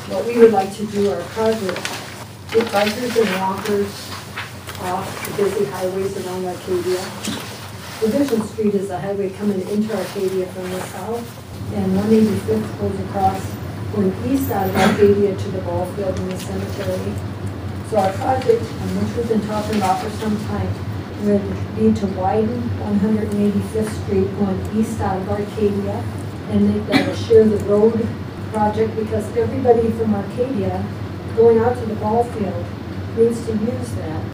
what we would like to do our project, get bikers and walkers off the busy highways around Arcadia. Division Street is a highway coming into Arcadia from the south, and 185th goes across going east out of Arcadia to the ball field and the cemetery. So our project, which we've been talking about for some time, would be to widen 185th Street going east out of Arcadia and make that a share the road project, because everybody from Arcadia going out to the ball field needs to use that.